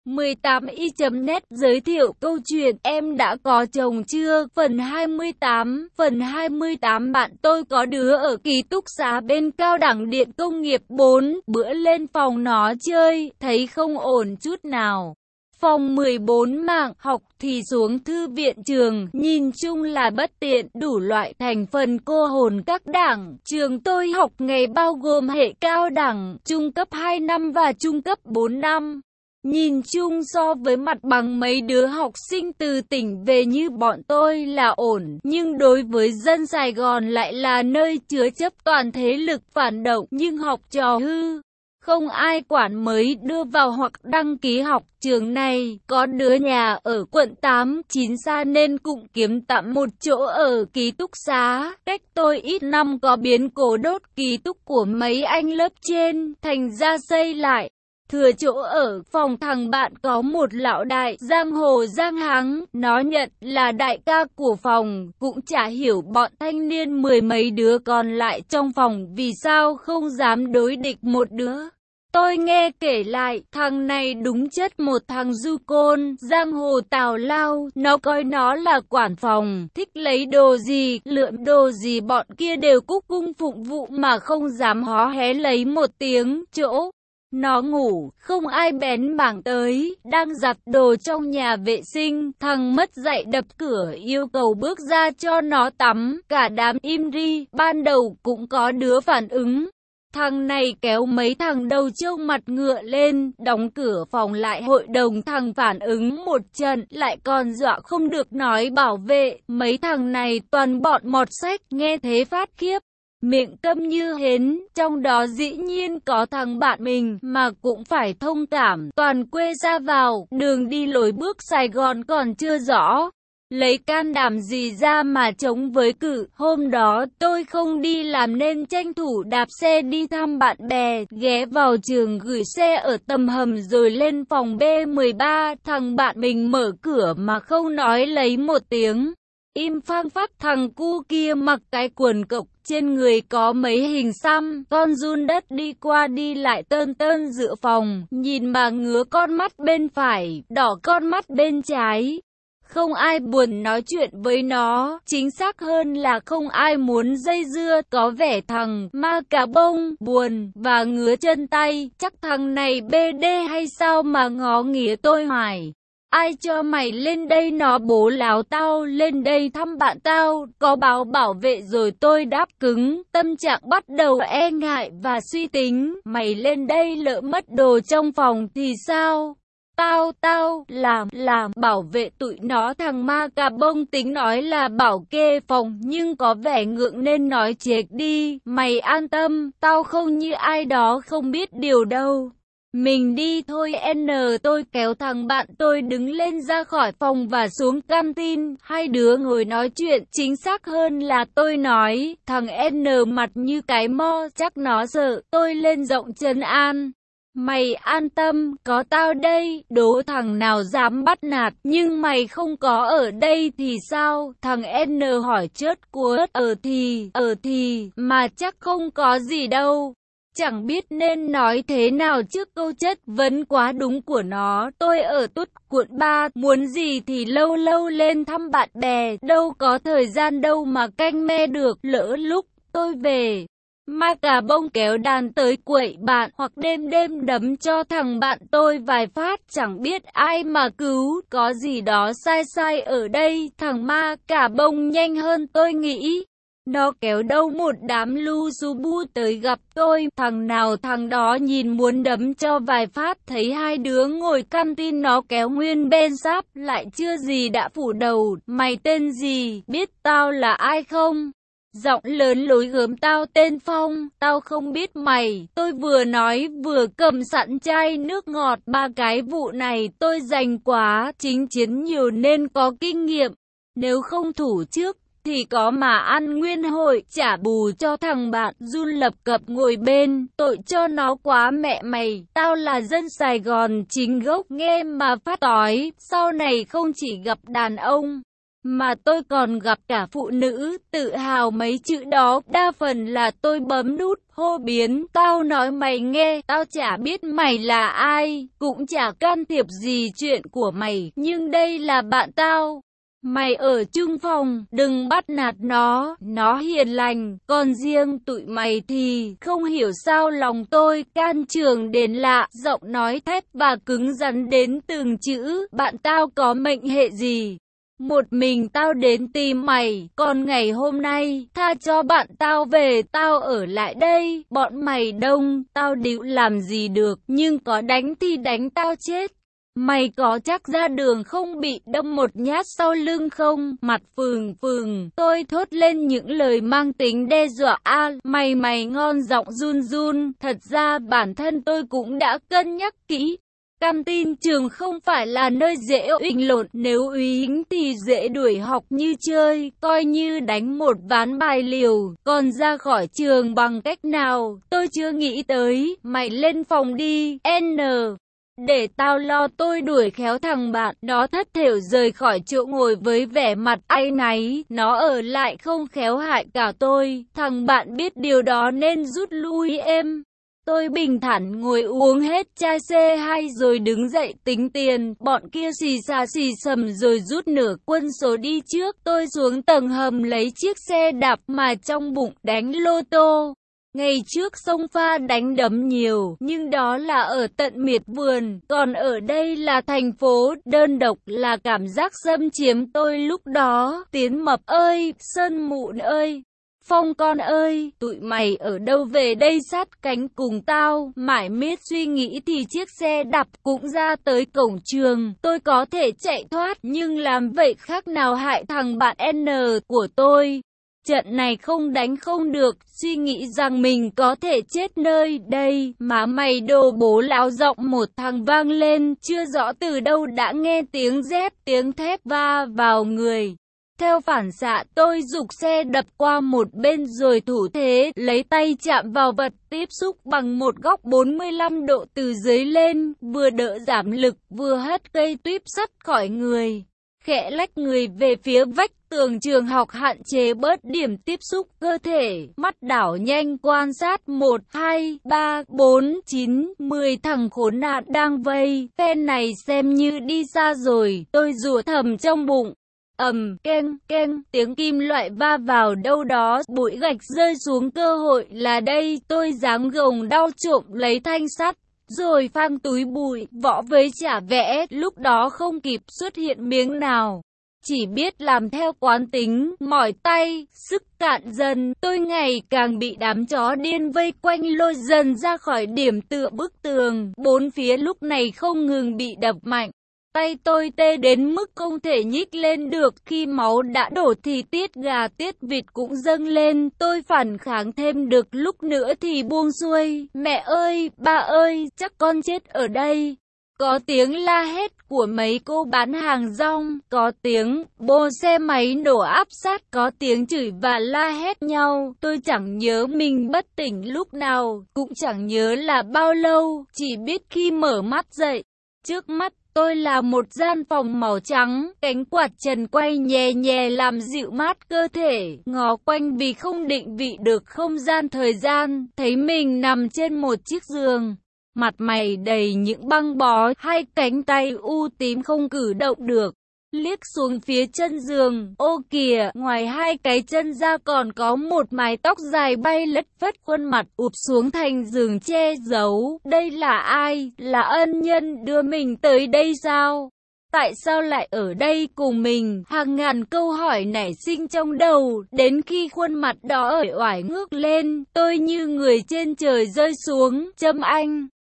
18i.net giới thiệu câu chuyện Em đã có chồng chưa? Phần 28 bạn tôi có đứa ở ký túc xá bên cao đẳng điện công nghiệp 4, bữa lên phòng nó chơi, thấy không ổn chút nào. Phòng 14 mạng học thì xuống thư viện trường, nhìn chung là bất tiện, đủ loại thành phần cô hồn các đẳng. Trường tôi học nghề bao gồm hệ cao đẳng, trung cấp 2 năm và trung cấp 4 năm. Nhìn chung so với mặt bằng mấy đứa học sinh từ tỉnh về như bọn tôi là ổn, nhưng đối với dân Sài Gòn lại là nơi chứa chấp toàn thế lực phản động nhưng học trò hư. Không ai quản mới đưa vào hoặc đăng ký học trường này, có đứa nhà ở quận 8, 9 xa nên cũng kiếm tạm một chỗ ở ký túc xá. Cách tôi ít năm có biến cố đốt ký túc của mấy anh lớp trên, thành ra xây lại. Thừa chỗ ở phòng thằng bạn có một lão đại, giang hồ giang háng, nó nhận là đại ca của phòng, cũng chả hiểu bọn thanh niên mười mấy đứa còn lại trong phòng vì sao không dám đối địch một đứa. Tôi nghe kể lại, thằng này đúng chất một thằng du côn, giang hồ tào lao, nó coi nó là quản phòng, thích lấy đồ gì, lượm đồ gì bọn kia đều cúc cung phụng vụ mà không dám hó hé lấy một tiếng, chỗ. Nó ngủ, không ai bén mảng tới, đang giặt đồ trong nhà vệ sinh, thằng mất dạy đập cửa yêu cầu bước ra cho nó tắm, cả đám im ri, ban đầu cũng có đứa phản ứng. Thằng này kéo mấy thằng đầu trâu mặt ngựa lên, đóng cửa phòng lại hội đồng thằng phản ứng một trận, lại còn dọa không được nói bảo vệ, mấy thằng này toàn bọn mọt sách, nghe thế phát khiếp. Miệng câm như hến, trong đó dĩ nhiên có thằng bạn mình mà cũng phải thông cảm, toàn quê ra vào, đường đi lối bước Sài Gòn còn chưa rõ. Lấy can đảm gì ra mà chống với cự, hôm đó tôi không đi làm nên tranh thủ đạp xe đi thăm bạn bè, ghé vào trường gửi xe ở tầm hầm rồi lên phòng B13, thằng bạn mình mở cửa mà không nói lấy một tiếng. Im phăng phắc, thằng cu kia mặc cái quần cộc, trên người có mấy hình xăm, con giun đất đi qua đi lại tơn tơn giữa phòng, nhìn mà ngứa con mắt bên phải, đỏ con mắt bên trái. Không ai buồn nói chuyện với nó, chính xác hơn là không ai muốn dây dưa, có vẻ thằng ma cà bông, buồn, và ngứa chân tay, chắc thằng này BD hay sao mà ngó nghía tôi hoài. Ai cho mày lên đây, nó bố láo tao, lên đây thăm bạn tao, có báo bảo vệ rồi tôi đáp cứng, tâm trạng bắt đầu e ngại và suy tính, mày lên đây lỡ mất đồ trong phòng thì sao? Tao, làm, bảo vệ tụi nó. Thằng ma cà bông tính nói là bảo kê phòng, nhưng có vẻ ngượng nên nói chệch đi, mày an tâm, tao không như ai đó không biết điều đâu. Mình đi thôi tôi kéo thằng bạn tôi đứng lên ra khỏi phòng và xuống canteen, hai đứa ngồi nói chuyện, chính xác hơn là tôi nói, thằng mặt như cái mo, chắc nó sợ, tôi lên giọng trấn an. Mày an tâm, có tao đây, đố thằng nào dám bắt nạt, nhưng mày không có ở đây thì sao? Thằng hỏi chớt cuốt, thì, mà chắc không có gì đâu. Chẳng biết nên nói thế nào trước câu chất vấn quá đúng của nó. Tôi ở Tút, quận 3, muốn gì thì lâu lâu lên thăm bạn bè, đâu có thời gian đâu mà canh me được, lỡ lúc tôi về. Ma cà bông kéo đàn tới quậy bạn, hoặc đêm đấm cho thằng bạn tôi vài phát, chẳng biết ai mà cứu, có gì đó sai ở đây. Thằng ma cà bông nhanh hơn tôi nghĩ. Nó kéo đâu một đám lu su bu tới gặp tôi, thằng nào thằng đó nhìn muốn đấm cho vài phát, thấy hai đứa ngồi canteen nó kéo nguyên bên sáp, lại chưa gì đã phủ đầu, mày tên gì, biết tao là ai không? Giọng lớn lối gớm, tao tên Phong, tao không biết mày. Tôi vừa nói vừa cầm sẵn chai nước ngọt, ba cái vụ này tôi rành quá, chính chiến nhiều nên có kinh nghiệm. Nếu không thủ trước thì có mà ăn nguyên hội, trả bù cho thằng bạn. Jun lập cập ngồi bên, tội cho nó quá mẹ mày, tao là dân Sài Gòn chính gốc, nghe mà phát tói, sau này không chỉ gặp đàn ông Mà tôi còn gặp cả phụ nữ, tự hào mấy chữ đó, đa phần là tôi bấm nút, hô biến, tao nói mày nghe, tao chả biết mày là ai, cũng chả can thiệp gì chuyện của mày, nhưng đây là bạn tao. Mày ở chung phòng, đừng bắt nạt nó hiền lành, còn riêng tụi mày thì không hiểu sao lòng tôi can trường đến lạ, giọng nói thép và cứng rắn đến từng chữ, bạn tao có mệnh hệ gì? Một mình tao đến tìm mày, còn ngày hôm nay, tha cho bạn tao về, tao ở lại đây, bọn mày đông, tao điệu làm gì được, nhưng có đánh thì đánh tao chết. Mày có chắc ra đường không bị đâm một nhát sau lưng không? Mặt phừng phừng, tôi thốt lên những lời mang tính đe dọa. Mày ngon, giọng run run. Thật ra bản thân tôi cũng đã cân nhắc kỹ. Căng tin trường không phải là nơi dễ uýnh lộn, nếu uýnh thì dễ đuổi học như chơi, coi như đánh một ván bài liều, còn ra khỏi trường bằng cách nào, tôi chưa nghĩ tới. Mày lên phòng đi, để tao lo. Tôi đuổi khéo thằng bạn, nó thất thểu rời khỏi chỗ ngồi với vẻ mặt áy náy, nó ở lại không khéo hại cả tôi, thằng bạn biết điều đó nên rút lui êm. Tôi bình thản ngồi uống hết chai C2 rồi đứng dậy tính tiền, bọn kia xì xà xì xầm rồi rút nửa quân số đi trước. Tôi xuống tầng hầm lấy chiếc xe đạp mà trong bụng đánh lô tô. Ngày trước sông pha đánh đấm nhiều, nhưng đó là ở tận miệt vườn, còn ở đây là thành phố, đơn độc là cảm giác xâm chiếm tôi lúc đó. Tiến Mập ơi, Sơn Mụn ơi, Phong con ơi, tụi mày ở đâu về đây sát cánh cùng tao? Mải miết suy nghĩ thì chiếc xe đạp cũng ra tới cổng trường. Tôi có thể chạy thoát, nhưng làm vậy khác nào hại thằng bạn N của tôi. Trận này không đánh không được, suy nghĩ rằng mình có thể chết nơi đây. Má mày đồ bố láo, giọng một thằng vang lên, chưa rõ từ đâu đã nghe tiếng dép, tiếng thép va vào người. Theo phản xạ, tôi giục xe đập qua một bên rồi thủ thế, lấy tay chạm vào vật tiếp xúc bằng một góc 45 độ từ dưới lên, vừa đỡ giảm lực, vừa hất cây tuýp sắt khỏi người. Khẽ lách người về phía vách tường trường học hạn chế bớt điểm tiếp xúc cơ thể, mắt đảo nhanh quan sát 1, 2, 3, 4, 9, 10 thằng khốn nạn đang vây, phen này xem như đi xa rồi, tôi rủa thầm trong bụng. Keng, keng, tiếng kim loại va vào đâu đó, bụi gạch rơi xuống, cơ hội là đây, tôi giáng gồng đau trộm lấy thanh sắt, rồi phang túi bụi, võ với chả vẽ, lúc đó không kịp xuất hiện miếng nào. Chỉ biết làm theo quán tính, mỏi tay, sức cạn dần, tôi ngày càng bị đám chó điên vây quanh lôi dần ra khỏi điểm tựa bức tường, bốn phía lúc này không ngừng bị đập mạnh. Tay tôi tê đến mức không thể nhích lên được, khi máu đã đổ thì tiết gà tiết vịt cũng dâng lên, tôi phản kháng thêm được lúc nữa thì buông xuôi. Mẹ ơi, ba ơi, chắc con chết ở đây. Có tiếng la hét của mấy cô bán hàng rong, có tiếng bô xe máy nổ áp sát, có tiếng chửi và la hét nhau. Tôi chẳng nhớ mình bất tỉnh lúc nào, cũng chẳng nhớ là bao lâu, chỉ biết khi mở mắt dậy, trước mắt tôi là một gian phòng màu trắng, cánh quạt trần quay nhẹ nhẹ làm dịu mát cơ thể, ngó quanh vì không định vị được không gian thời gian, thấy mình nằm trên một chiếc giường. Mặt mày đầy những băng bó, hai cánh tay u tím không cử động được. Liếc xuống phía chân giường, ô kìa, ngoài hai cái chân ra còn có một mái tóc dài bay lất phất, khuôn mặt ụp xuống thành giường che giấu. Đây là ai? Là ân nhân đưa mình tới đây sao? Tại sao lại ở đây cùng mình? Hàng ngàn câu hỏi nảy sinh trong đầu, đến khi khuôn mặt đó uể oải ngước lên, tôi như người trên trời rơi xuống. Trâm Anh.